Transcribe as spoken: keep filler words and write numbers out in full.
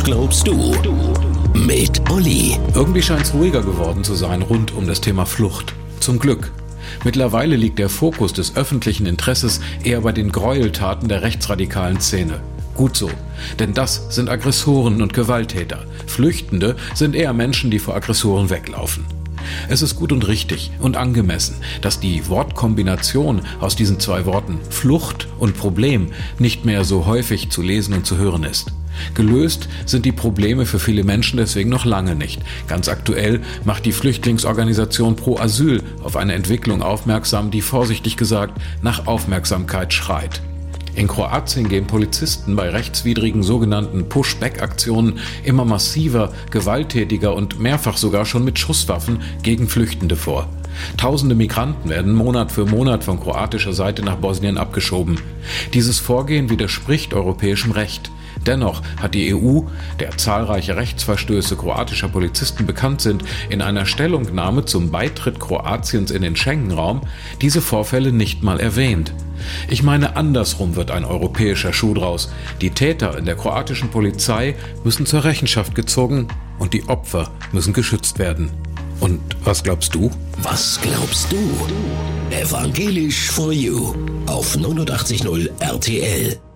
Was glaubst du? Mit Olli. Irgendwie scheint es ruhiger geworden zu sein rund um das Thema Flucht. Zum Glück. Mittlerweile liegt der Fokus des öffentlichen Interesses eher bei den Gräueltaten der rechtsradikalen Szene. Gut so, denn das sind Aggressoren und Gewalttäter. Flüchtende sind eher Menschen, die vor Aggressoren weglaufen. Es ist gut und richtig und angemessen, dass die Wortkombination aus diesen zwei Worten Flucht und Problem nicht mehr so häufig zu lesen und zu hören ist. Gelöst sind die Probleme für viele Menschen deswegen noch lange nicht. Ganz aktuell macht die Flüchtlingsorganisation Pro Asyl auf eine Entwicklung aufmerksam, die vorsichtig gesagt nach Aufmerksamkeit schreit. In Kroatien gehen Polizisten bei rechtswidrigen sogenannten Pushback-Aktionen immer massiver, gewalttätiger und mehrfach sogar schon mit Schusswaffen gegen Flüchtende vor. Tausende Migranten werden Monat für Monat von kroatischer Seite nach Bosnien abgeschoben. Dieses Vorgehen widerspricht europäischem Recht. Dennoch hat die E U, der zahlreiche Rechtsverstöße kroatischer Polizisten bekannt sind, in einer Stellungnahme zum Beitritt Kroatiens in den Schengen-Raum diese Vorfälle nicht mal erwähnt. Ich meine, andersrum wird ein europäischer Schuh draus. Die Täter in der kroatischen Polizei müssen zur Rechenschaft gezogen und die Opfer müssen geschützt werden. Und was glaubst du? Was glaubst du? Evangelisch for You auf neunundachtzig Komma null R T L.